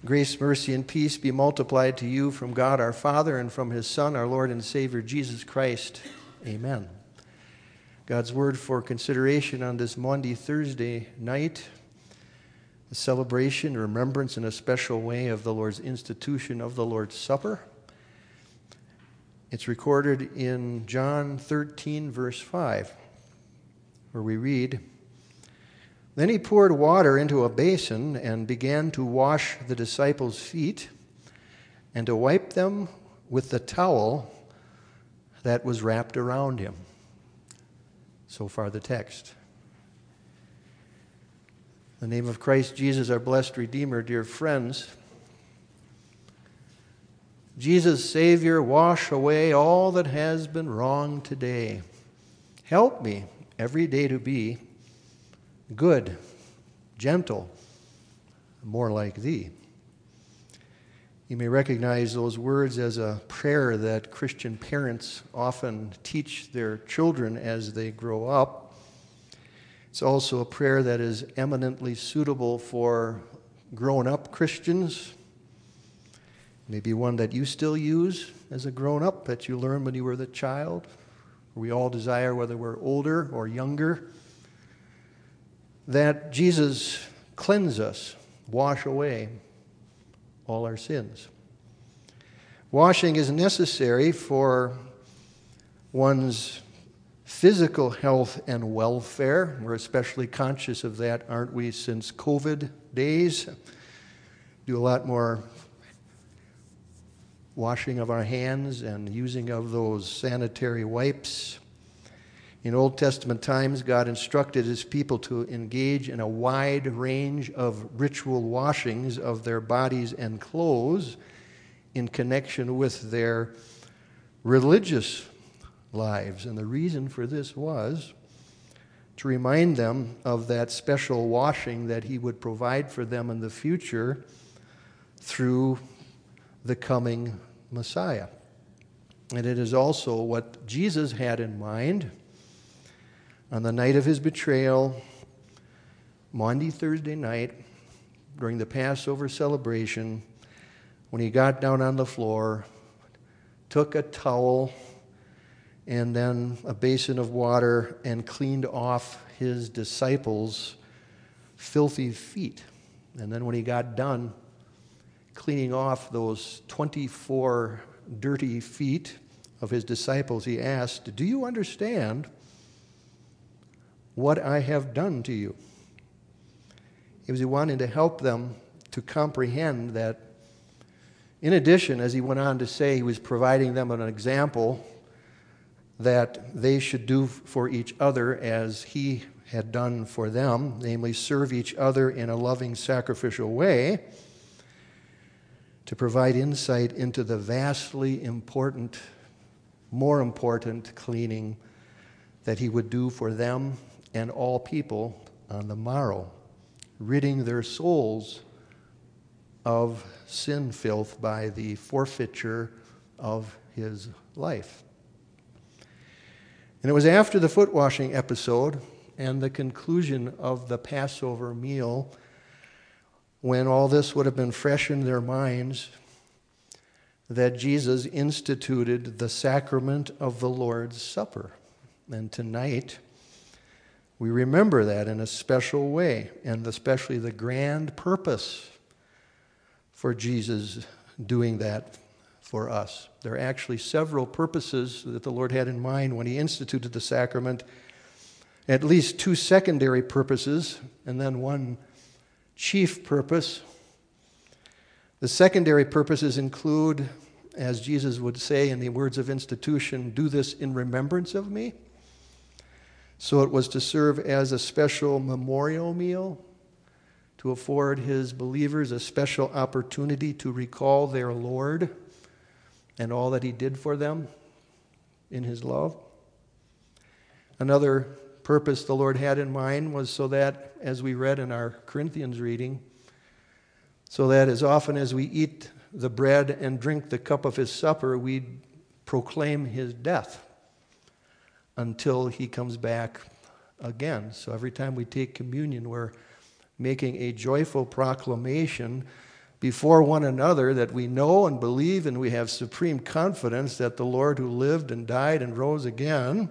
Grace, mercy, and peace be multiplied to you from God our Father and from his Son, our Lord and Savior, Jesus Christ. Amen. God's word for consideration on this Maundy Thursday night, a celebration, remembrance in a special way of the Lord's institution of the Lord's Supper. It's recorded in John 13, verse 5, where we read, "Then he poured water into a basin and began to wash the disciples' feet and to wipe them with the towel that was wrapped around him." So far the text. In the name of Christ Jesus, our blessed Redeemer, dear friends, Jesus, Savior, wash away all that has been wrong today. Help me every day to be good, gentle, more like thee. You may recognize those words as a prayer that Christian parents often teach their children as they grow up. It's also a prayer that is eminently suitable for grown-up Christians. Maybe one that you still use as a grown-up that you learned when you were the child. We all desire, whether we're older or younger, that Jesus cleanse us, wash away all our sins. Washing is necessary for one's physical health and welfare. We're especially conscious of that, aren't we, since COVID days? Do a lot more washing of our hands and using of those sanitary wipes. In Old Testament times, God instructed his people to engage in a wide range of ritual washings of their bodies and clothes in connection with their religious lives. And the reason for this was to remind them of that special washing that he would provide for them in the future through the coming Messiah. And it is also what Jesus had in mind on the night of his betrayal, Maundy Thursday night, during the Passover celebration, when he got down on the floor, took a towel and then a basin of water and cleaned off his disciples' filthy feet. And then when he got done cleaning off those 24 dirty feet of his disciples, he asked, "Do you understand what I have done to you?" He was wanting to help them to comprehend that, in addition, as he went on to say, he was providing them an example that they should do for each other as he had done for them, namely serve each other in a loving, sacrificial way, to provide insight into the vastly important, more important cleaning that he would do for them and all people on the morrow, ridding their souls of sin filth by the forfeiture of his life. And it was after the foot washing episode and the conclusion of the Passover meal, when all this would have been fresh in their minds, that Jesus instituted the sacrament of the Lord's Supper. And tonight, we remember that in a special way, and especially the grand purpose for Jesus doing that for us. There are actually several purposes that the Lord had in mind when he instituted the sacrament, at least two secondary purposes, and then one chief purpose. The secondary purposes include, as Jesus would say in the words of institution, "Do this in remembrance of me." So it was to serve as a special memorial meal, to afford his believers a special opportunity to recall their Lord and all that he did for them in his love. Another purpose the Lord had in mind was so that, as we read in our Corinthians reading, so that as often as we eat the bread and drink the cup of his supper, we proclaim his death until he comes back again. So every time we take communion, we're making a joyful proclamation before one another that we know and believe and we have supreme confidence that the Lord who lived and died and rose again,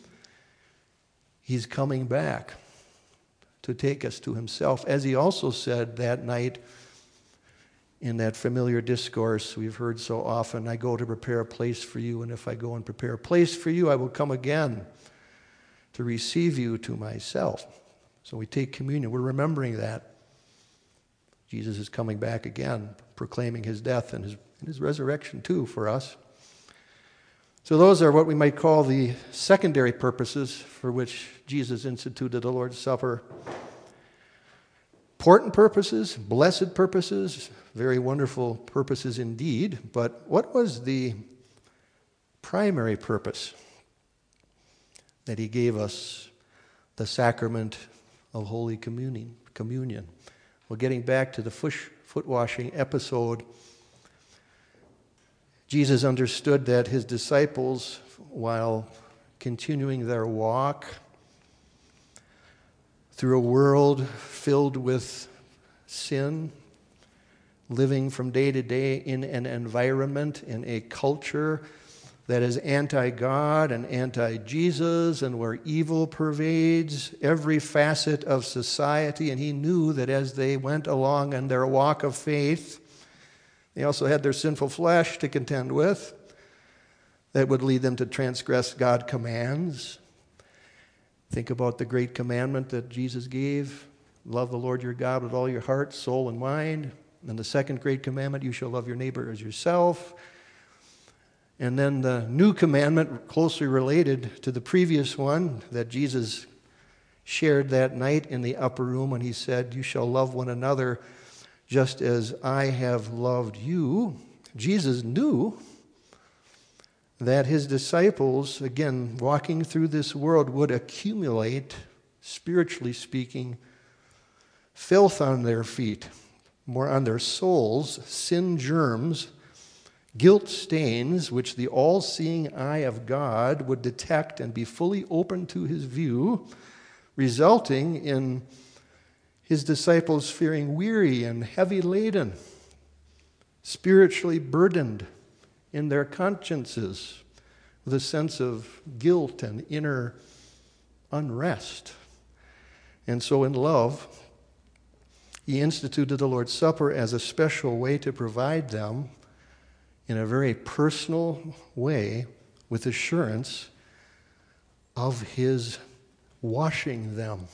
he's coming back to take us to himself. As he also said that night in that familiar discourse we've heard so often, I go to prepare a place for you, and if I go and prepare a place for you, I will come again to receive you to myself. So we take communion. We're remembering that. Jesus is coming back again, proclaiming his death and his resurrection too for us. So those are what we might call the secondary purposes for which Jesus instituted the Lord's Supper. Important purposes, blessed purposes, very wonderful purposes indeed. But what was the primary purpose that he gave us the sacrament of Holy Communion? Well, getting back to the foot washing episode, Jesus understood that his disciples, while continuing their walk through a world filled with sin, living from day to day in an environment, in a culture that is anti-God and anti-Jesus, and where evil pervades every facet of society. And he knew that as they went along in their walk of faith, they also had their sinful flesh to contend with that would lead them to transgress God's commands. Think about the great commandment that Jesus gave: love the Lord your God with all your heart, soul, and mind. And the second great commandment, you shall love your neighbor as yourself. And then the new commandment, closely related to the previous one that Jesus shared that night in the upper room when he said, you shall love one another just as I have loved you. Jesus knew that his disciples, again, walking through this world, would accumulate, spiritually speaking, filth on their feet, more on their souls, sin germs, guilt stains, which the all-seeing eye of God would detect and be fully open to his view, resulting in his disciples feeling weary and heavy laden, spiritually burdened in their consciences with a sense of guilt and inner unrest. And so in love, he instituted the Lord's Supper as a special way to provide them in a very personal way with assurance of his washing them.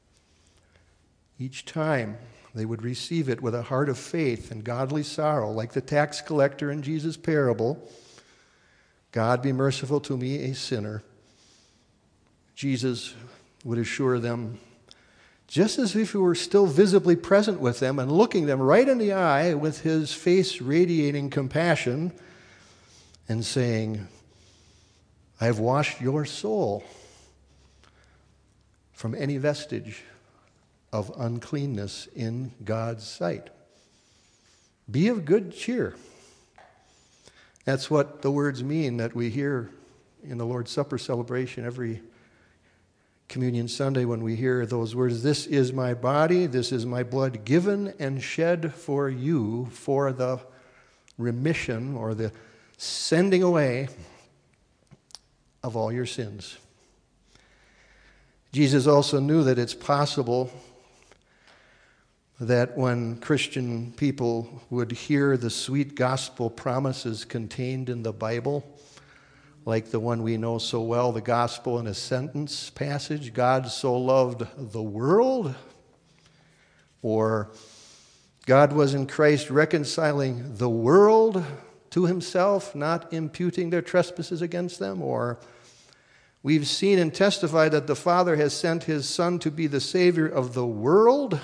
Each time they would receive it with a heart of faith and godly sorrow, like the tax collector in Jesus' parable. God, be merciful to me, a sinner. Jesus would assure them, just as if he were still visibly present with them and looking them right in the eye with his face radiating compassion and saying, I have washed your soul from any vestige of uncleanness in God's sight. Be of good cheer. That's what the words mean that we hear in the Lord's Supper celebration every Communion Sunday when we hear those words, this is my body, this is my blood given and shed for you for the remission or the sending away of all your sins. Jesus also knew that it's possible that when Christian people would hear the sweet gospel promises contained in the Bible, like the one we know so well, the gospel in a sentence passage, God so loved the world, or God was in Christ reconciling the world to himself, not imputing their trespasses against them, or we've seen and testified that the Father has sent his Son to be the Savior of the world,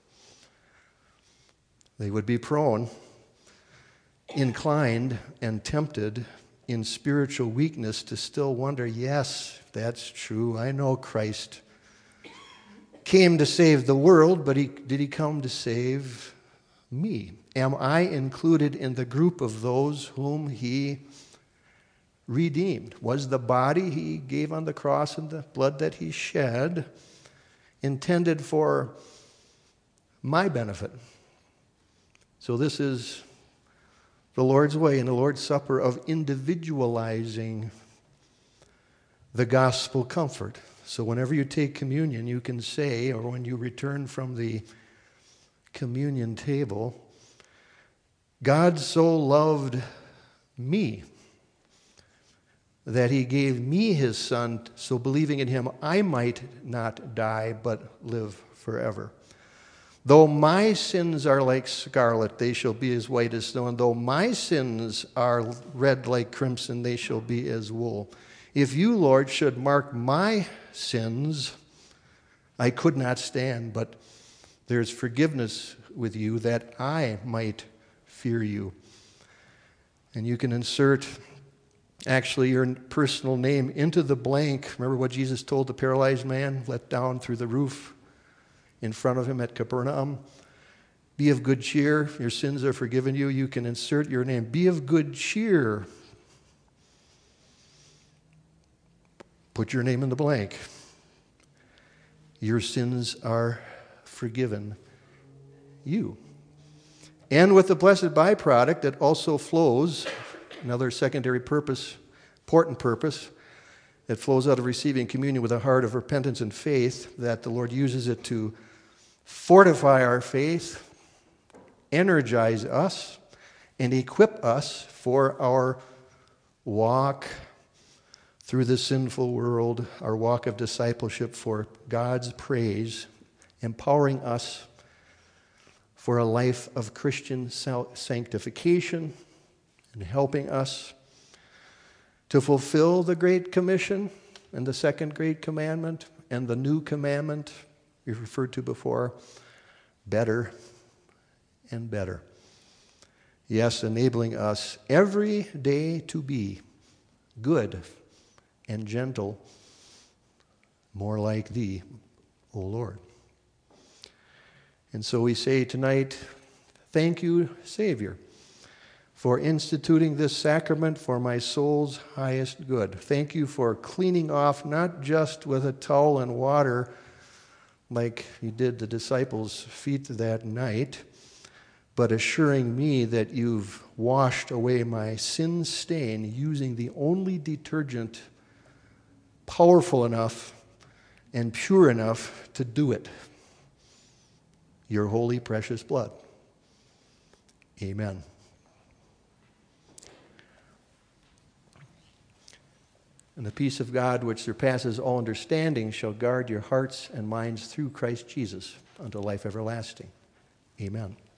they would be prone, inclined, and tempted in spiritual weakness to still wonder, yes, that's true. I know Christ came to save the world, but did he come to save me? Am I included in the group of those whom he redeemed? Was the body he gave on the cross and the blood that he shed intended for my benefit? So this is the Lord's way and the Lord's Supper of individualizing the gospel comfort. So whenever you take communion, you can say, or when you return from the communion table, God so loved me that he gave me his Son, so believing in him I might not die but live forever. Though my sins are like scarlet, they shall be as white as snow, and though my sins are red like crimson, they shall be as wool. If you, Lord, should mark my sins, I could not stand, but there's forgiveness with you that I might fear you. And you can insert actually your personal name into the blank. Remember what Jesus told the paralyzed man let down through the roof in front of him at Capernaum? Be of good cheer, your sins are forgiven you. You can insert your name. Be of good cheer. Put your name in the blank. Your sins are forgiven you. And with the blessed byproduct that also flows, another secondary purpose, important purpose, that flows out of receiving communion with a heart of repentance and faith, that the Lord uses it to fortify our faith, energize us, and equip us for our walk through the sinful world, our walk of discipleship for God's praise, empowering us for a life of Christian sanctification and helping us to fulfill the Great Commission and the second great commandment and the new commandment we referred to before, better and better. Yes, enabling us every day to be good and gentle, more like thee, O Lord. And so we say tonight, thank you, Savior, for instituting this sacrament for my soul's highest good. Thank you for cleaning off, not just with a towel and water like you did the disciples' feet that night, but assuring me that you've washed away my sin stain using the only detergent powerful enough and pure enough to do it, your holy, precious blood. Amen. And the peace of God, which surpasses all understanding, shall guard your hearts and minds through Christ Jesus unto life everlasting. Amen.